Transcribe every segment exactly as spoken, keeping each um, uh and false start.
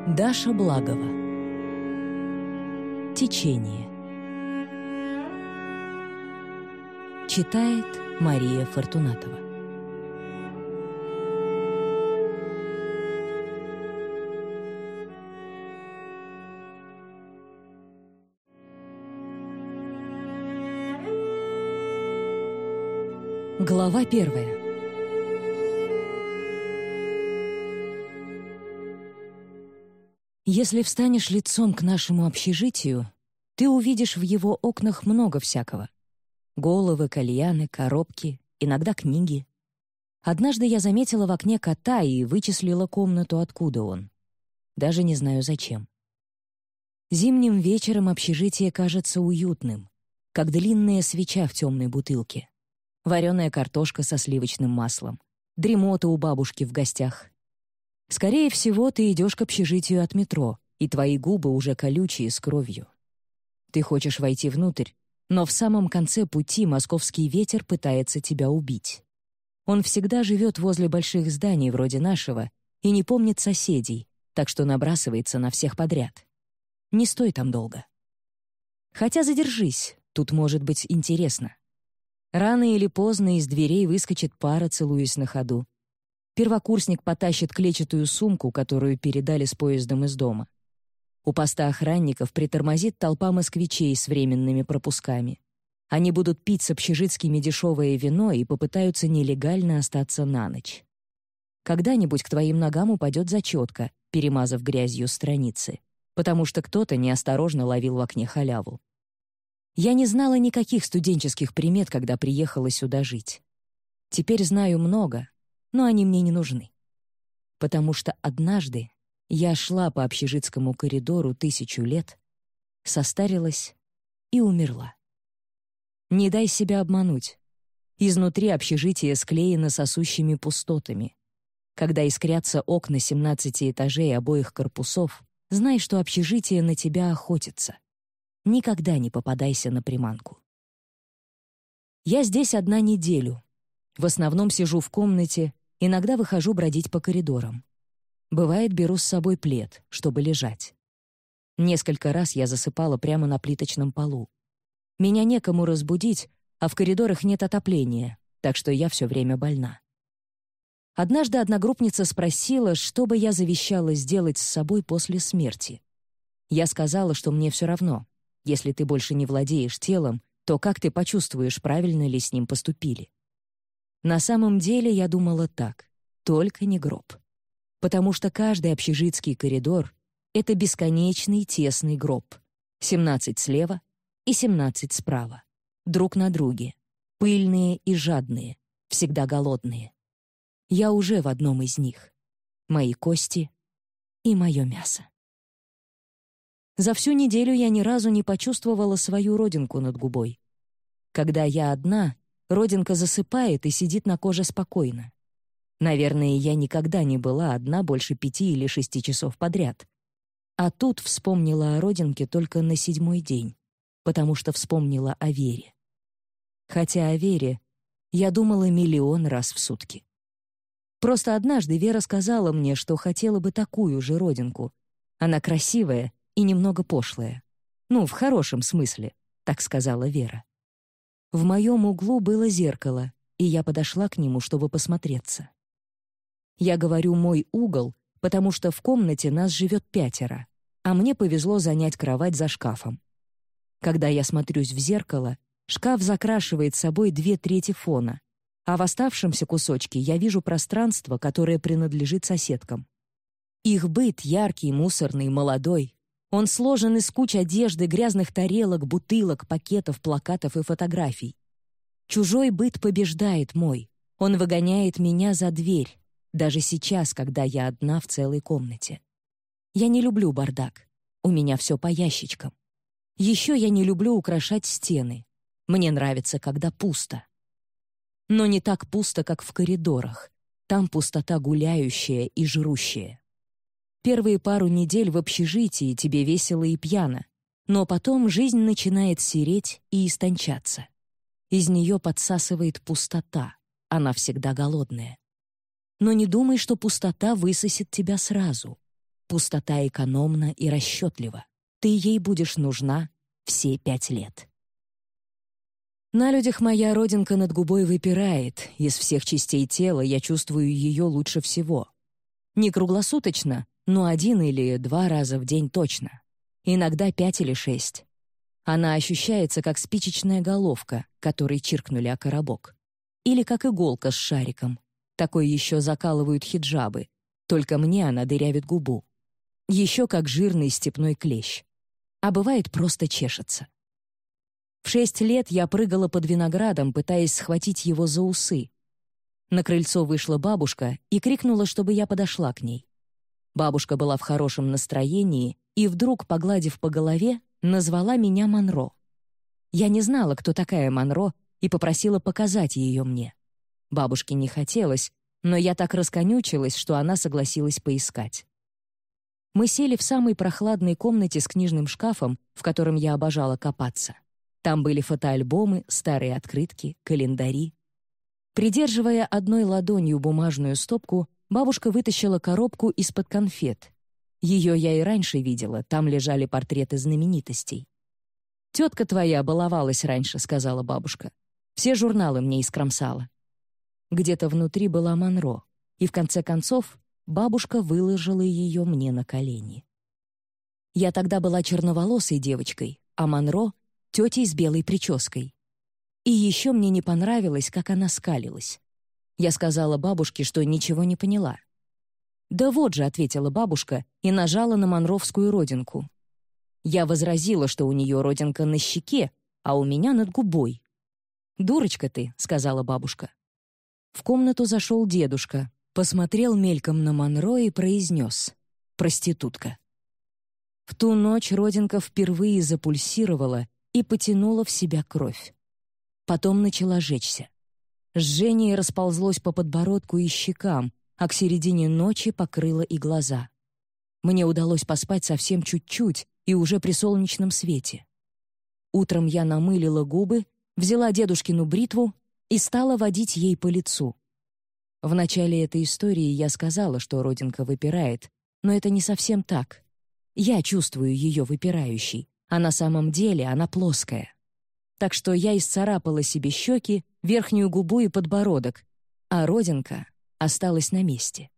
Даша Благова. Течение. Читает Мария Фортунатова. Глава первая. Если встанешь лицом к нашему общежитию, ты увидишь в его окнах много всякого. Головы, кальяны, коробки, иногда книги. Однажды я заметила в окне кота и вычислила комнату, откуда он. Даже не знаю зачем. Зимним вечером общежитие кажется уютным, как длинная свеча в темной бутылке. Вареная картошка со сливочным маслом, дремота у бабушки в гостях. Скорее всего, ты идешь к общежитию от метро, и твои губы уже колючие с кровью. Ты хочешь войти внутрь, но в самом конце пути московский ветер пытается тебя убить. Он всегда живет возле больших зданий вроде нашего и не помнит соседей, так что набрасывается на всех подряд. Не стой там долго. Хотя задержись, тут может быть интересно. Рано или поздно из дверей выскочит пара, целуясь на ходу. Первокурсник потащит клетчатую сумку, которую передали с поездом из дома. У поста охранников притормозит толпа москвичей с временными пропусками. Они будут пить с общежитскими дешевое вино и попытаются нелегально остаться на ночь. Когда-нибудь к твоим ногам упадет зачетка, перемазав грязью страницы, потому что кто-то неосторожно ловил в окне халяву. Я не знала никаких студенческих примет, когда приехала сюда жить. Теперь знаю много, но они мне не нужны. Потому что однажды я шла по общежитскому коридору тысячу лет, состарилась и умерла. Не дай себя обмануть. Изнутри общежитие склеено сосущими пустотами. Когда искрятся окна семнадцати этажей обоих корпусов, знай, что общежитие на тебя охотится. Никогда не попадайся на приманку. Я здесь одна неделю. В основном сижу в комнате, иногда выхожу бродить по коридорам. Бывает, беру с собой плед, чтобы лежать. Несколько раз я засыпала прямо на плиточном полу. Меня некому разбудить, а в коридорах нет отопления, так что я все время больна. Однажды одногруппница спросила, что бы я завещала сделать с собой после смерти. Я сказала, что мне все равно. Если ты больше не владеешь телом, то как ты почувствуешь, правильно ли с ним поступили? На самом деле я думала так: только не гроб. Потому что каждый общежитский коридор — это бесконечный тесный гроб. семнадцать слева и семнадцать справа. Друг на друге. Пыльные и жадные, всегда голодные. Я уже в одном из них. Мои кости и мое мясо. За всю неделю я ни разу не почувствовала свою родинку над губой. Когда я одна, родинка засыпает и сидит на коже спокойно. Наверное, я никогда не была одна больше пяти или шести часов подряд. А тут вспомнила о родинке только на седьмой день, потому что вспомнила о Вере. Хотя о Вере я думала миллион раз в сутки. Просто однажды Вера сказала мне, что хотела бы такую же родинку. Она красивая и немного пошлая. Ну, в хорошем смысле, так сказала Вера. В моем углу было зеркало, и я подошла к нему, чтобы посмотреться. Я говорю «мой угол», потому что в комнате нас живет пятеро, а мне повезло занять кровать за шкафом. Когда я смотрюсь в зеркало, шкаф закрашивает собой две трети фона, а в оставшемся кусочке я вижу пространство, которое принадлежит соседкам. Их быт яркий, мусорный, молодой. Он сложен из куч одежды, грязных тарелок, бутылок, пакетов, плакатов и фотографий. Чужой быт побеждает мой. Он выгоняет меня за дверь, даже сейчас, когда я одна в целой комнате. Я не люблю бардак. У меня все по ящичкам. Еще я не люблю украшать стены. Мне нравится, когда пусто. Но не так пусто, как в коридорах. Там пустота гуляющая и жрущая. Первые пару недель в общежитии тебе весело и пьяно, но потом жизнь начинает сереть и истончаться. Из нее подсасывает пустота, она всегда голодная. Но не думай, что пустота высосет тебя сразу. Пустота экономна и расчетлива. Ты ей будешь нужна все пять лет. На людях моя родинка над губой выпирает. Из всех частей тела я чувствую ее лучше всего. Не круглосуточно, но один или два раза в день точно. Иногда пять или шесть. Она ощущается, как спичечная головка, которой чиркнули о коробок. Или как иголка с шариком. Такой еще закалывают хиджабы. Только мне она дырявит губу. Еще как жирный степной клещ. А бывает, просто чешется. В шесть лет я прыгала под виноградом, пытаясь схватить его за усы. На крыльцо вышла бабушка и крикнула, чтобы я подошла к ней. Бабушка была в хорошем настроении и, вдруг, погладив по голове, назвала меня Монро. Я не знала, кто такая Монро, и попросила показать ее мне. Бабушке не хотелось, но я так расконючилась, что она согласилась поискать. Мы сели в самой прохладной комнате с книжным шкафом, в котором я обожала копаться. Там были фотоальбомы, старые открытки, календари. Придерживая одной ладонью бумажную стопку, бабушка вытащила коробку из-под конфет. Ее я и раньше видела, там лежали портреты знаменитостей. «Тетка твоя баловалась раньше», — сказала бабушка. «Все журналы мне искромсала». Где-то внутри была Монро, и в конце концов бабушка выложила ее мне на колени. Я тогда была черноволосой девочкой, а Монро — тетей с белой прической. И еще мне не понравилось, как она скалилась. Я сказала бабушке, что ничего не поняла. «Да вот же», — ответила бабушка и нажала на монровскую родинку. Я возразила, что у нее родинка на щеке, а у меня над губой. «Дурочка ты», — сказала бабушка. В комнату зашел дедушка, посмотрел мельком на Монро и произнес: «Проститутка». В ту ночь родинка впервые запульсировала и потянула в себя кровь. Потом начала жечься. Жжение расползлось по подбородку и щекам, а к середине ночи покрыло и глаза. Мне удалось поспать совсем чуть-чуть и уже при солнечном свете. Утром я намылила губы, взяла дедушкину бритву и стала водить ей по лицу. В начале этой истории я сказала, что родинка выпирает, но это не совсем так. Я чувствую ее выпирающей, а на самом деле она плоская. Так что я исцарапала себе щеки, верхнюю губу и подбородок, а родинка осталась на месте.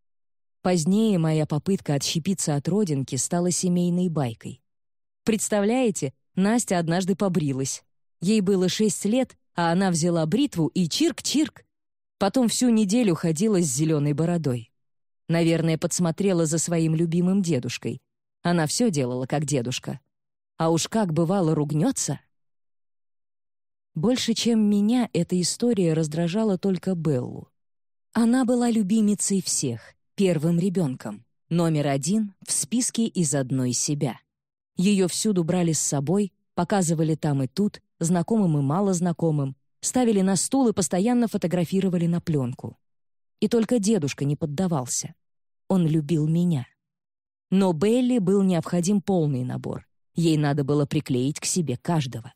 Позднее моя попытка отщепиться от родинки стала семейной байкой. Представляете, Настя однажды побрилась. Ей было шесть лет, а она взяла бритву и чирк-чирк. Потом всю неделю ходила с зеленой бородой. Наверное, подсмотрела за своим любимым дедушкой. Она все делала, как дедушка. А уж как бывало ругнется. Больше, чем меня, эта история раздражала только Беллу. Она была любимицей всех, первым ребенком, номер один в списке из одной себя. Ее всюду брали с собой, показывали там и тут, знакомым и малознакомым, ставили на стул и постоянно фотографировали на пленку. И только дедушка не поддавался. Он любил меня. Но Белли был необходим полный набор. Ей надо было приклеить к себе каждого.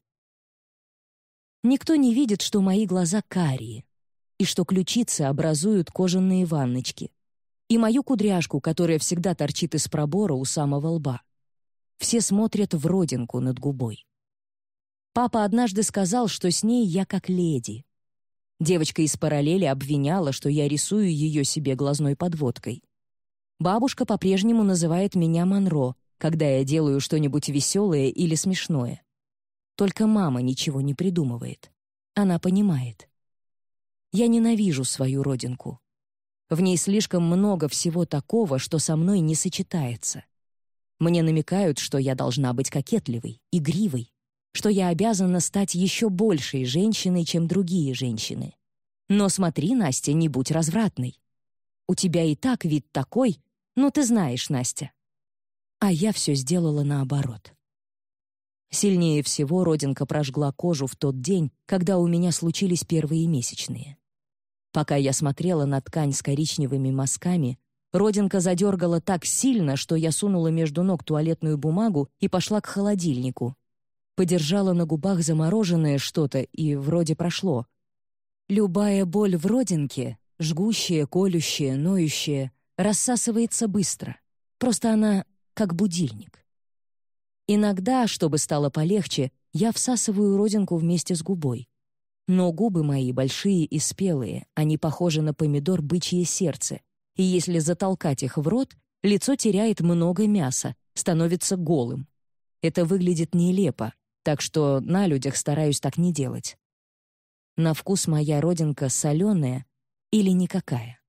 Никто не видит, что мои глаза карие, и что ключицы образуют кожаные ванночки, и мою кудряшку, которая всегда торчит из пробора у самого лба. Все смотрят в родинку над губой. Папа однажды сказал, что с ней я как леди. Девочка из параллели обвиняла, что я рисую ее себе глазной подводкой. Бабушка по-прежнему называет меня Монро, когда я делаю что-нибудь веселое или смешное. Только мама ничего не придумывает. Она понимает. Я ненавижу свою родинку. В ней слишком много всего такого, что со мной не сочетается. Мне намекают, что я должна быть кокетливой, игривой, что я обязана стать еще большей женщиной, чем другие женщины. Но смотри, Настя, не будь развратной. У тебя и так вид такой, ну ты знаешь, Настя. А я все сделала наоборот. Сильнее всего родинка прожгла кожу в тот день, когда у меня случились первые месячные. Пока я смотрела на ткань с коричневыми мазками, родинка задергала так сильно, что я сунула между ног туалетную бумагу и пошла к холодильнику. Подержала на губах замороженное что-то, и вроде прошло. Любая боль в родинке, жгущая, колющая, ноющая, рассасывается быстро. Просто она как будильник. Иногда, чтобы стало полегче, я всасываю родинку вместе с губой. Но губы мои большие и спелые, они похожи на помидор бычье сердце, и если затолкать их в рот, лицо теряет много мяса, становится голым. Это выглядит нелепо, так что на людях стараюсь так не делать. На вкус моя родинка соленая или никакая.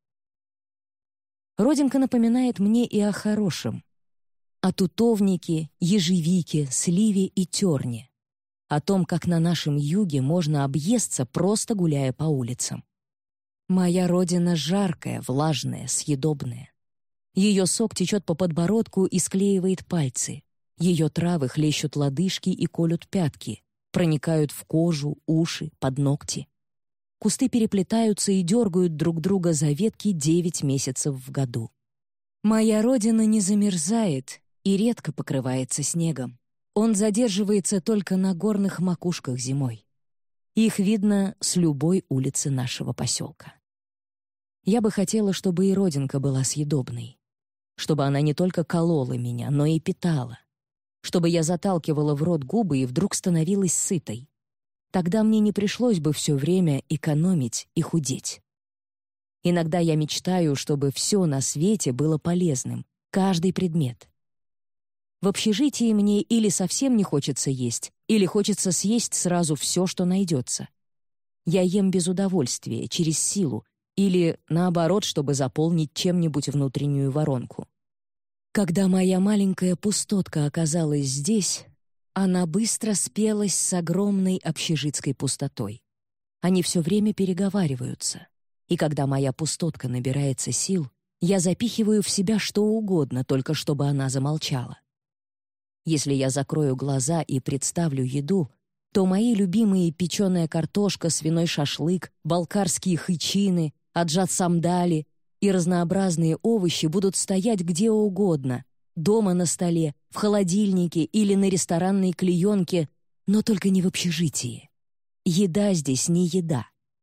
Родинка напоминает мне и о хорошем. О тутовнике, ежевике, сливе и терне. О том, как на нашем юге можно объесться, просто гуляя по улицам. Моя родина жаркая, влажная, съедобная. Ее сок течет по подбородку и склеивает пальцы. Ее травы хлещут лодыжки и колют пятки, проникают в кожу, уши, под ногти. Кусты переплетаются и дергают друг друга за ветки девять месяцев в году. Моя родина не замерзает и редко покрывается снегом. Он задерживается только на горных макушках зимой. Их видно с любой улицы нашего поселка. Я бы хотела, чтобы и родинка была съедобной. Чтобы она не только колола меня, но и питала. Чтобы я заталкивала в рот губы и вдруг становилась сытой. Тогда мне не пришлось бы все время экономить и худеть. Иногда я мечтаю, чтобы все на свете было полезным, каждый предмет. В общежитии мне или совсем не хочется есть, или хочется съесть сразу все, что найдется. Я ем без удовольствия, через силу, или, наоборот, чтобы заполнить чем-нибудь внутреннюю воронку. Когда моя маленькая пустотка оказалась здесь, она быстро спелась с огромной общежитской пустотой. Они все время переговариваются. И когда моя пустотка набирается сил, я запихиваю в себя что угодно, только чтобы она замолчала. Если я закрою глаза и представлю еду, то мои любимые печеная картошка, свиной шашлык, балкарские хычины, аджат самдали и разнообразные овощи будут стоять где угодно, дома на столе, в холодильнике или на ресторанной клеенке, но только не в общежитии. Еда здесь не еда.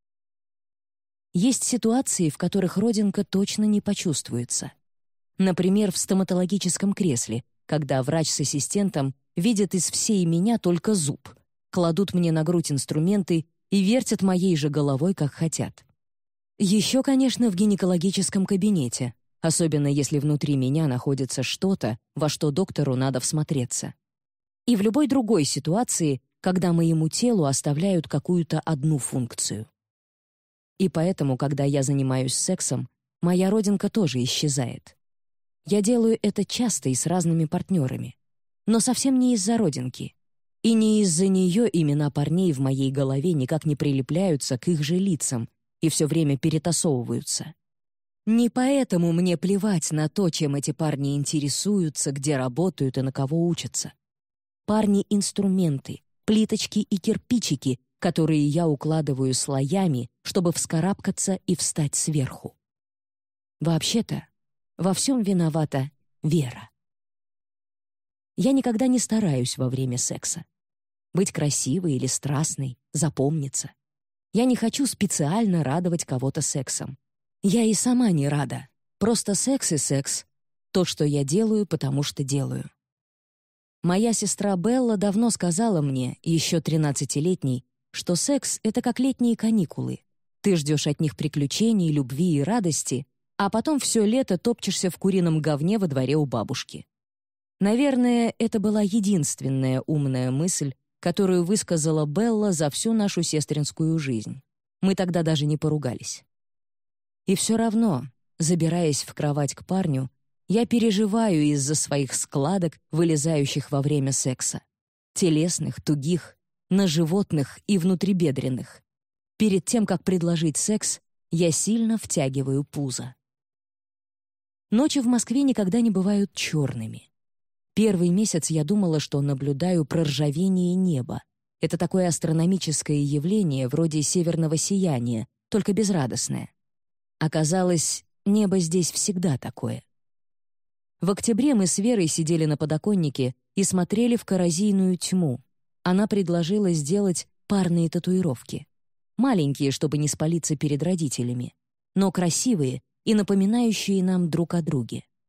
Есть ситуации, в которых родинка точно не почувствуется. Например, в стоматологическом кресле, когда врач с ассистентом видят из всей меня только зуб, кладут мне на грудь инструменты и вертят моей же головой, как хотят. Еще, конечно, в гинекологическом кабинете, особенно если внутри меня находится что-то, во что доктору надо всмотреться. И в любой другой ситуации, когда моему телу оставляют какую-то одну функцию. И поэтому, когда я занимаюсь сексом, моя родинка тоже исчезает. Я делаю это часто и с разными партнерами. Но совсем не из-за родинки. И не из-за нее имена парней в моей голове никак не прилепляются к их же лицам и все время перетасовываются. Не поэтому мне плевать на то, чем эти парни интересуются, где работают и на кого учатся. Парни — инструменты, плиточки и кирпичики, которые я укладываю слоями, чтобы вскарабкаться и встать сверху. Вообще-то, во всем виновата Вера. Я никогда не стараюсь во время секса. Быть красивой или страстной, запомниться. Я не хочу специально радовать кого-то сексом. Я и сама не рада. Просто секс и секс. То, что я делаю, потому что делаю. Моя сестра Белла давно сказала мне, еще тринадцатилетней, что секс — это как летние каникулы. Ты ждешь от них приключений, любви и радости, а потом все лето топчешься в курином говне во дворе у бабушки. Наверное, это была единственная умная мысль, которую высказала Белла за всю нашу сестринскую жизнь. Мы тогда даже не поругались. И все равно, забираясь в кровать к парню, я переживаю из-за своих складок, вылезающих во время секса. Телесных, тугих, на животных и внутрибедренных. Перед тем, как предложить секс, я сильно втягиваю пузо. Ночи в Москве никогда не бывают черными. Первый месяц я думала, что наблюдаю проржавение неба. Это такое астрономическое явление, вроде северного сияния, только безрадостное. Оказалось, небо здесь всегда такое. В октябре мы с Верой сидели на подоконнике и смотрели в коррозийную тьму. Она предложила сделать парные татуировки. Маленькие, чтобы не спалиться перед родителями, но красивые и напоминающие нам друг о друге.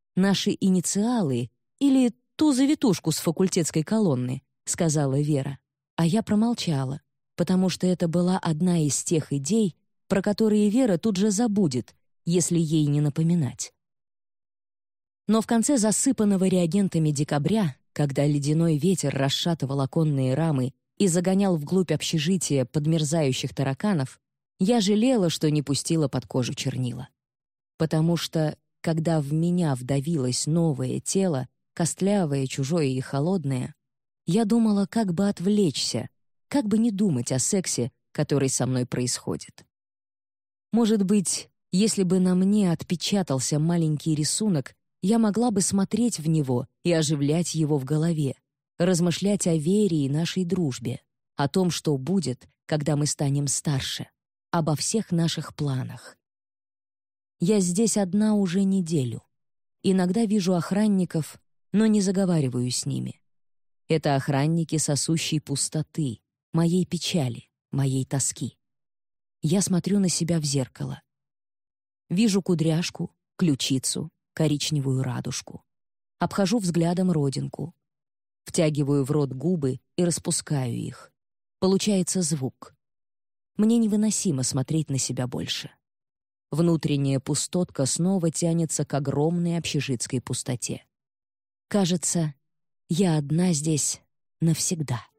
«Наши инициалы или ту завитушку с факультетской колонны», — сказала Вера. А я промолчала, потому что это была одна из тех идей, про которые Вера тут же забудет, если ей не напоминать. Но в конце засыпанного реагентами декабря, когда ледяной ветер расшатывал оконные рамы и загонял вглубь общежития подмерзающих тараканов, я жалела, что не пустила под кожу чернила. Потому что, когда в меня вдавилось новое тело, костлявое, чужое и холодное, я думала, как бы отвлечься, как бы не думать о сексе, который со мной происходит. Может быть, если бы на мне отпечатался маленький рисунок, я могла бы смотреть в него и оживлять его в голове, размышлять о Вере и нашей дружбе, о том, что будет, когда мы станем старше, обо всех наших планах. Я здесь одна уже неделю. Иногда вижу охранников, но не заговариваю с ними. Это охранники сосущей пустоты, моей печали, моей тоски. Я смотрю на себя в зеркало. Вижу кудряшку, ключицу, коричневую радужку. Обхожу взглядом родинку. Втягиваю в рот губы и распускаю их. Получается звук. Мне невыносимо смотреть на себя больше. Внутренняя пустотка снова тянется к огромной общежитской пустоте. Кажется, я одна здесь навсегда.